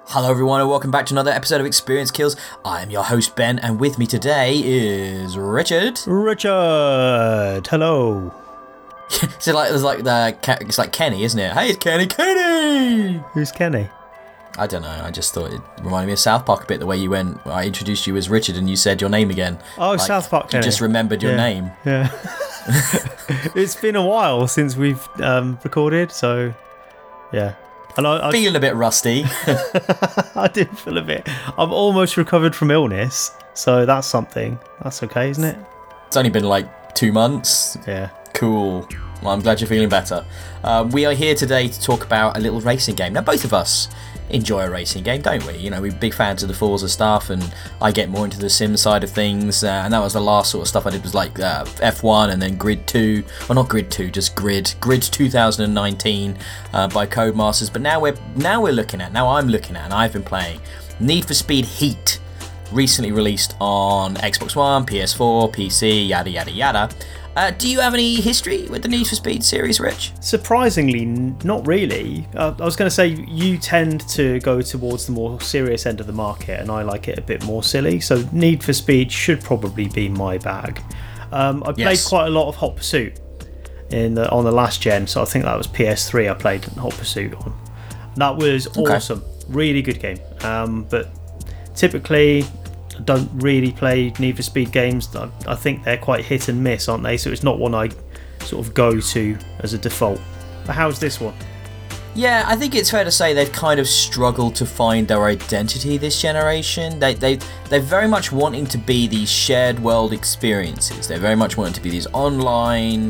Hello everyone and welcome back to another episode of Experience Kills. I am your host Ben, and with me today is Richard. Richard, hello. It's like Kenny, isn't it? Hey, it's Kenny! Who's Kenny? I don't know, I just thought it reminded me of South Park a bit, the way you went, I introduced you as Richard and you said your name again. Oh, like, South Park Kenny. You just remembered your name. Yeah. It's been a while since we've recorded, so yeah. And I feeling a bit rusty. I do feel a bit. I've almost recovered from illness, so that's something. That's okay, isn't it? It's only been like 2 months. Yeah. Cool. Well, I'm glad you're feeling better. We are here today to talk about a little racing game. Now, both of us enjoy a racing game, don't we? You know, we're big fans of the Forza stuff, and I get more into the sim side of things, and that was the last sort of stuff I did, was like F1 and then Grid 2, well, not Grid 2, just Grid 2019 by Codemasters. But now I'm looking at, and I've been playing Need for Speed Heat, recently released on Xbox One, PS4, PC, yada yada yada. Do you have any history with the Need for Speed series, Rich? Surprisingly, not really. I was going to say you tend to go towards the more serious end of the market, and I like it a bit more silly. So Need for Speed should probably be my bag. I played quite a lot of Hot Pursuit on the last gen, so I think that was PS3 I played Hot Pursuit on. That was awesome. Really good game. But typically, I don't really play Need for Speed games. I think they're quite hit and miss, aren't they? So it's not one I sort of go to as a default. But how's this one? Yeah, I think it's fair to say they've kind of struggled to find their identity this generation. They're very much wanting to be these shared world experiences. They're very much wanting to be these online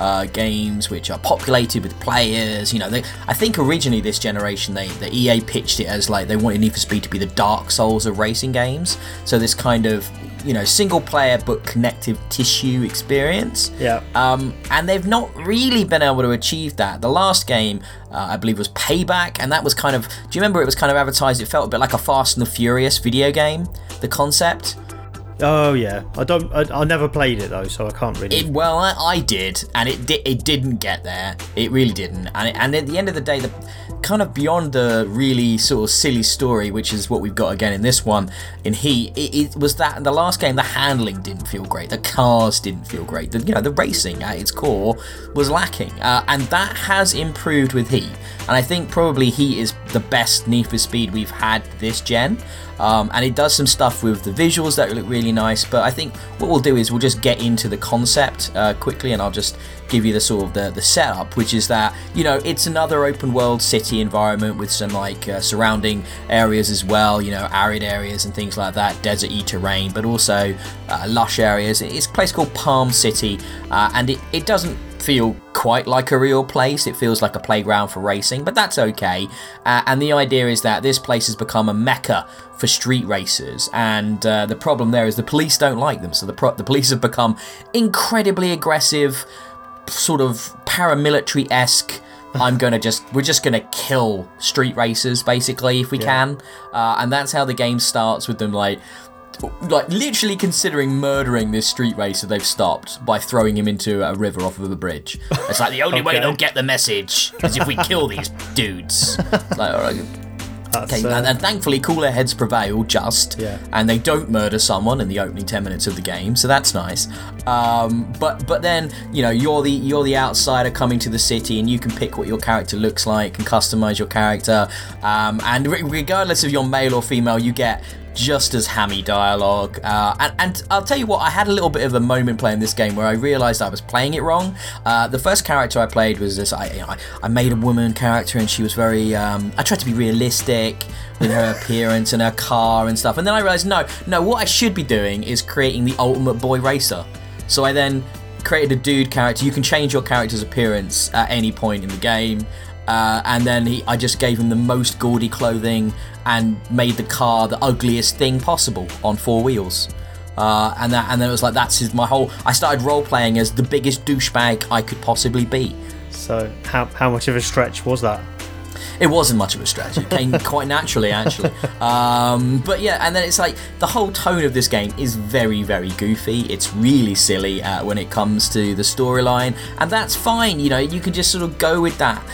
games which are populated with players. You know, I think originally this generation, the EA pitched it as like they wanted Need for Speed to be the Dark Souls of racing games. So this kind of, you know, single player but connective tissue experience. Yeah. And they've not really been able to achieve that. The last game, I believe, was Payback, and that was kind of, do you remember it was kind of advertised, it felt a bit like a Fast and the Furious video game, the concept? Oh yeah, I never played it though, so I can't really. I did, and it didn't get there. It really didn't, and at the end of the day, the kind of beyond the really sort of silly story, which is what we've got again in this one in Heat, it was that in the last game the handling didn't feel great, the cars didn't feel great, the racing at its core was lacking, and that has improved with Heat, and I think probably Heat is the best Need for Speed we've had this gen. And it does some stuff with the visuals that look really nice, but I think what we'll do is we'll just get into the concept quickly, and I'll just give you the sort of the setup, which is that, you know, it's another open world city environment with some like surrounding areas as well, you know, arid areas and things like that, desert-y terrain, but also lush areas. It's a place called Palm City, and it doesn't feel quite like a real place. It feels like a playground for racing, but that's okay. And the idea is that this place has become a mecca for street racers, and the problem there is the police don't like them. So the police have become incredibly aggressive, sort of paramilitary-esque. We're just gonna kill street racers basically if we can, and that's how the game starts, with them like literally considering murdering this street racer they've stopped by throwing him into a river off of a bridge. It's like the only way they'll get the message is if we kill these dudes. It's like, all right. Okay, and thankfully cooler heads prevail, and they don't murder someone in the opening 10 minutes of the game, so that's nice. But then, you know, you're the outsider coming to the city, and you can pick what your character looks like and customize your character, and regardless of your male or female, you get just as hammy dialogue, and I'll tell you what, I had a little bit of a moment playing this game where I realised I was playing it wrong. The first character I played was this, I made a woman character, and she was very, I tried to be realistic with her appearance and her car and stuff, and then I realised, no, what I should be doing is creating the ultimate boy racer. So I then created a dude character. You can change your character's appearance at any point in the game, and then I just gave him the most gaudy clothing and made the car the ugliest thing possible on 4 wheels. And then it was like, I started role-playing as the biggest douchebag I could possibly be. So how much of a stretch was that? It wasn't much of a stretch. It came quite naturally, actually. But yeah, and then it's like the whole tone of this game is very, very goofy. It's really silly when it comes to the storyline, and that's fine. You know, you can just sort of go with that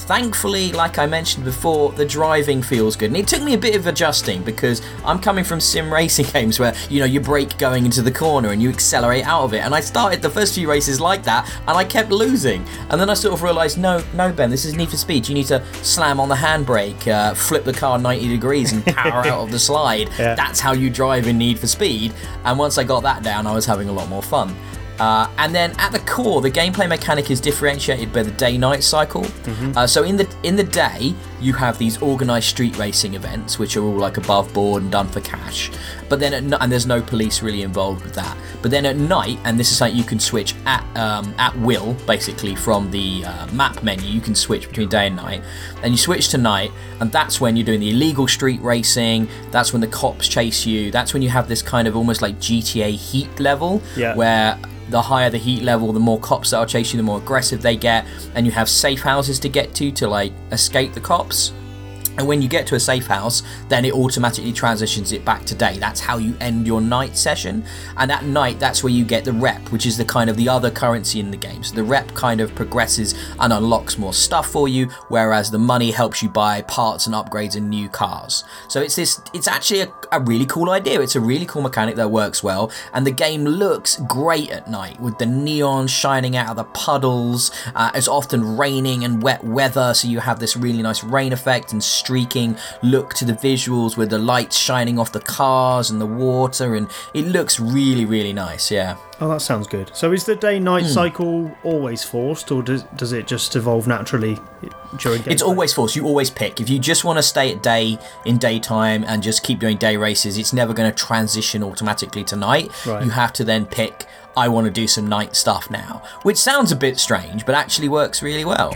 Thankfully, like I mentioned before, the driving feels good. And it took me a bit of adjusting because I'm coming from sim racing games where, you brake going into the corner and you accelerate out of it. And I started the first few races like that and I kept losing. And then I sort of realised, no, Ben, this is Need for Speed. You need to slam on the handbrake, flip the car 90 degrees and power out of the slide. Yeah. That's how you drive in Need for Speed. And once I got that down, I was having a lot more fun. And then at the core, the gameplay mechanic is differentiated by the day-night cycle. Mm-hmm. So in the day, you have these organised street racing events, which are all like above board and done for cash. But then and there's no police really involved with that. But then at night, and this is something you can switch at will, basically from the map menu, you can switch between day and night. And you switch to night, and that's when you're doing the illegal street racing. That's when the cops chase you. That's when you have this kind of almost like GTA heat level, where the higher the heat level, the more cops that are chasing you, the more aggressive they get, and you have safe houses to get to like escape the cops. And when you get to a safe house, then it automatically transitions it back to day. That's how you end your night session. And at night, that's where you get the rep, which is the kind of the other currency in the game. So the rep kind of progresses and unlocks more stuff for you, whereas the money helps you buy parts and upgrades and new cars. So it's actually a really cool idea. It's a really cool mechanic that works well. And the game looks great at night with the neon shining out of the puddles. It's often raining and wet weather, so you have this really nice rain effect and streaking look to the visuals with the lights shining off the cars and the water, and it looks really, really nice. Yeah. Oh, that sounds good. So is the day-night cycle always forced, or does it just evolve naturally during gameplay? It's always forced. You always pick. If you just want to stay at day in daytime and just keep doing day races, it's never going to transition automatically to night. Right. You have to then pick, I want to do some night stuff now, which sounds a bit strange, but actually works really well.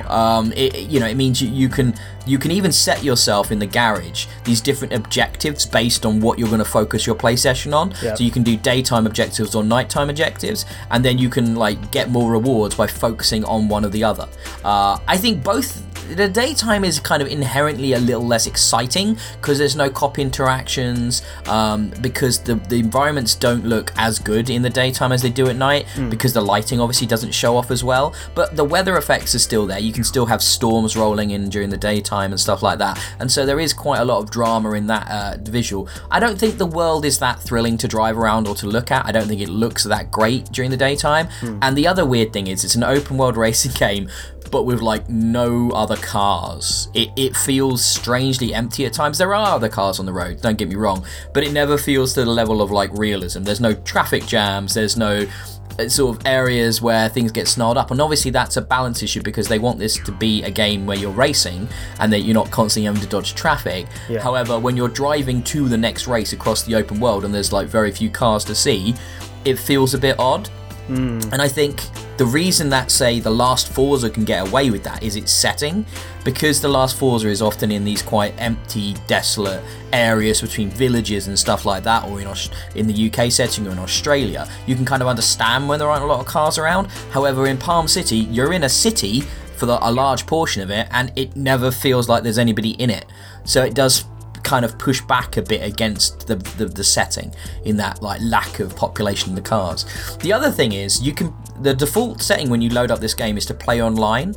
It means you can even set yourself in the garage these different objectives based on what you're going to focus your play session on. Yep. So you can do daytime objectives or nighttime objectives, and then you can like get more rewards by focusing on one or the other. I think both. The daytime is kind of inherently a little less exciting because there's no cop interactions, because the environments don't look as good in the daytime as they do at night, because the lighting obviously doesn't show off as well. But the weather effects are still there. You can still have storms rolling in during the daytime and stuff like that. And so there is quite a lot of drama in that visual. I don't think the world is that thrilling to drive around or to look at. I don't think it looks that great during the daytime. And the other weird thing is it's an open world racing game, but with like no other cars. It feels strangely empty at times. There are other cars on the road, don't get me wrong, but it never feels to the level of like realism. There's no traffic jams, there's no sort of areas where things get snarled up, and obviously that's a balance issue because they want this to be a game where you're racing and that you're not constantly having to dodge traffic. However, when you're driving to the next race across the open world and there's like very few cars to see, it feels a bit odd. And I think the reason that, say, the Last Forza can get away with that is its setting, because the Last Forza is often in these quite empty, desolate areas between villages and stuff like that, or in the UK setting or in Australia. You can kind of understand when there aren't a lot of cars around. However, in Palm City, you're in a city for a large portion of it, and it never feels like there's anybody in it. So it does kind of push back a bit against the setting in that like lack of population in the cars. The other thing is the default setting when you load up this game is to play online,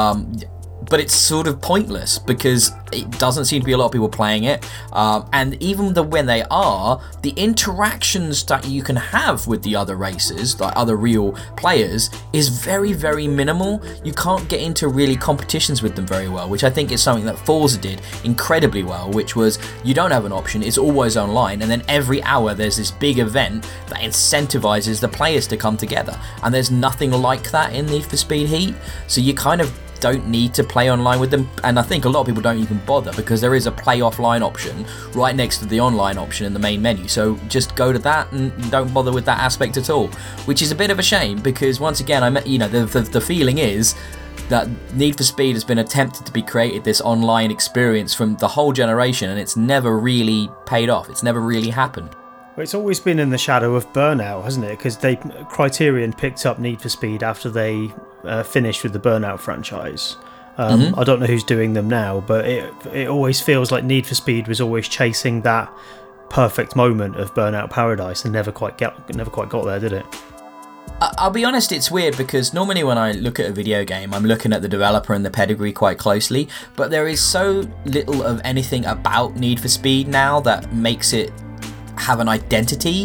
but it's sort of pointless because it doesn't seem to be a lot of people playing it, and even when they are, the interactions that you can have with the other racers, like other real players, is very, very minimal. You can't get into really competitions with them very well, which I think is something that Forza did incredibly well, which was you don't have an option, it's always online, and then every hour there's this big event that incentivizes the players to come together, and there's nothing like that in Need for Speed Heat. So you kind of don't need to play online with them, and I think a lot of people don't even bother because there is a play offline option right next to the online option in the main menu, so just go to that and don't bother with that aspect at all, which is a bit of a shame because once again the feeling is that Need for Speed has been attempted to be created this online experience from the whole generation, and it's never really paid off. It's never really happened. Well, it's always been in the shadow of Burnout, hasn't it? Because Criterion picked up Need for Speed after they finished with the Burnout franchise. I don't know who's doing them now, but it always feels like Need for Speed was always chasing that perfect moment of Burnout Paradise and never quite got there, did it? I'll be honest, it's weird because normally when I look at a video game, I'm looking at the developer and the pedigree quite closely, but there is so little of anything about Need for Speed now that makes it have an identity.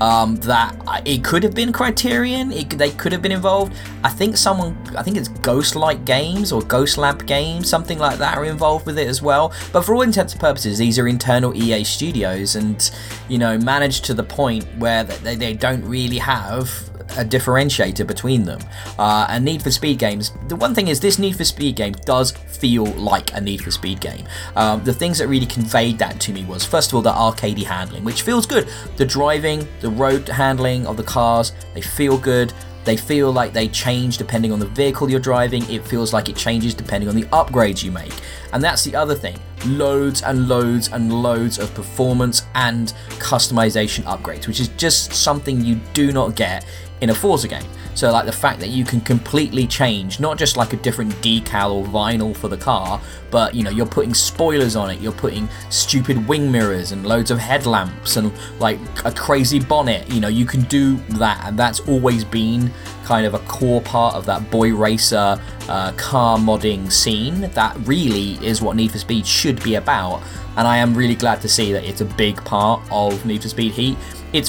That it could have been Criterion, they could have been involved. I think it's Ghostlight Games or Ghost Lab Games, something like that, are involved with it as well. But for all intents and purposes, these are internal EA studios, and managed to the point where they don't really have a differentiator between them. And Need for Speed games, the one thing is, this Need for Speed game does feel like a Need for Speed game. The things that really conveyed that to me was, first of all, the arcadey handling, which feels good. The driving, the road handling of the cars, they feel good. They feel like they change depending on the vehicle you're driving. It feels like it changes depending on the upgrades you make. And that's the other thing. Loads and loads and loads of performance and customization upgrades, which is just something you do not get in a Forza game. So like the fact that you can completely change, not just like a different decal or vinyl for the car, but you're putting spoilers on it, you're putting stupid wing mirrors and loads of headlamps and like a crazy bonnet. You can do that, and that's always been kind of a core part of that boy racer car modding scene. That really is what Need for Speed should be about, and I am really glad to see that it's a big part of Need for Speed Heat.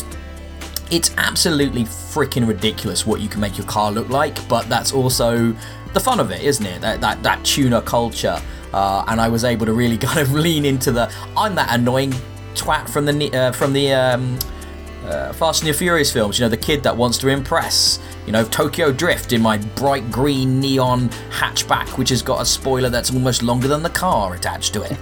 It's absolutely freaking ridiculous what you can make your car look like, but that's also the fun of it, isn't it? That tuner culture, and I was able to really kind of lean into I'm that annoying twat from the Fast and the Furious films. The kid that wants to impress. Tokyo Drift in my bright green neon hatchback, which has got a spoiler that's almost longer than the car attached to it.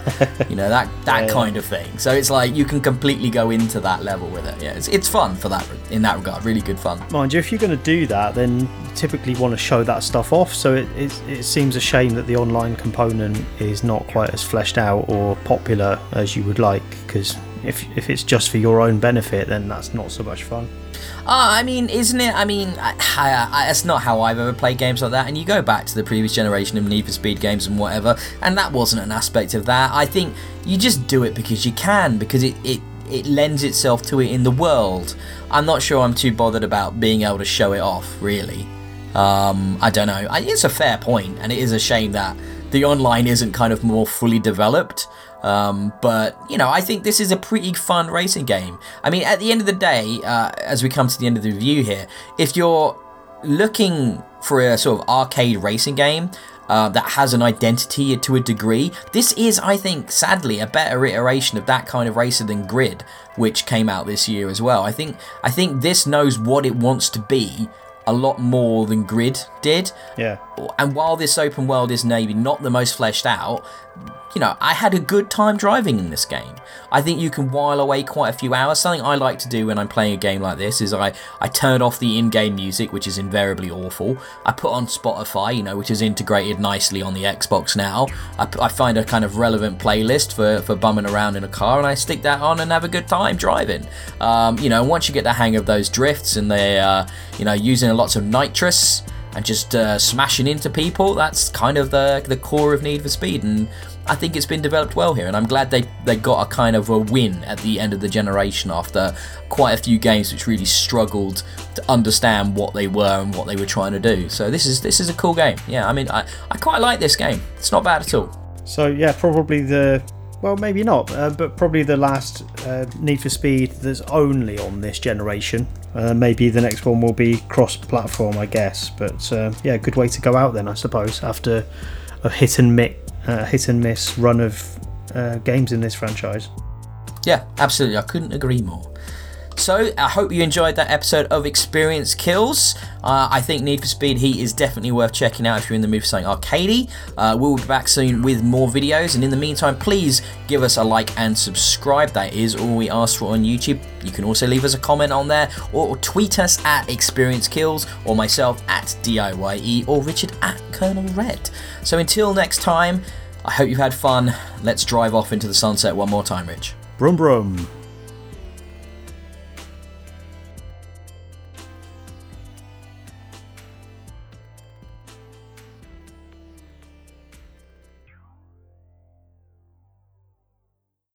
That kind of thing. So it's like you can completely go into that level with it. Yeah, it's fun for that, in that regard. Really good fun. Mind you, if you're going to do that, then you typically want to show that stuff off. So it seems a shame that the online component is not quite as fleshed out or popular as you would like, because if it's just for your own benefit, then that's not so much fun. Isn't it? That's not how I've ever played games like that. And you go back to the previous generation of Need for Speed games and whatever, and that wasn't an aspect of that. I think you just do it because you can, because it lends itself to it in the world. I'm not sure I'm too bothered about being able to show it off, really. I don't know. It's a fair point, and it is a shame that the online isn't kind of more fully developed. But I think this is a pretty fun racing game. At the end of the day, as we come to the end of the review here, if you're looking for a sort of arcade racing game that has an identity to a degree, this is, I think, sadly, a better iteration of that kind of racer than Grid, which came out this year as well. I think this knows what it wants to be a lot more than Grid did. Yeah. And while this open world is maybe not the most fleshed out, I had a good time driving in this game. I think you can while away quite a few hours. Something I like to do when I'm playing a game like this is I turn off the in-game music, which is invariably awful. I put on Spotify, which is integrated nicely on the Xbox now. I find a kind of relevant playlist for bumming around in a car, and I stick that on and have a good time driving. Once you get the hang of those drifts and they're, using lots of nitrous and just smashing into people, that's kind of the core of Need for Speed, and I think it's been developed well here, and I'm glad they got a kind of a win at the end of the generation after quite a few games which really struggled to understand what they were and what they were trying to do. So this is a cool game. Yeah, I quite like this game. It's not bad at all. So yeah, probably maybe not, but probably the last Need for Speed that's only on this generation. Maybe the next one will be cross-platform, I guess. But good way to go out then, I suppose, after a hit and miss run of games in this franchise. Yeah, absolutely. I couldn't agree more. So I hope you enjoyed that episode of Experience Kills. I think Need for Speed Heat is definitely worth checking out if you're in the mood for something arcadey. We'll be back soon with more videos, and in the meantime, please give us a like and subscribe. That is all we ask for on YouTube. You can also leave us a comment on there, or tweet us at Experience Kills, or myself at DIYE, or Richard at Colonel Red. So until next time, I hope you've had fun. Let's drive off into the sunset one more time, Rich. Brum brum.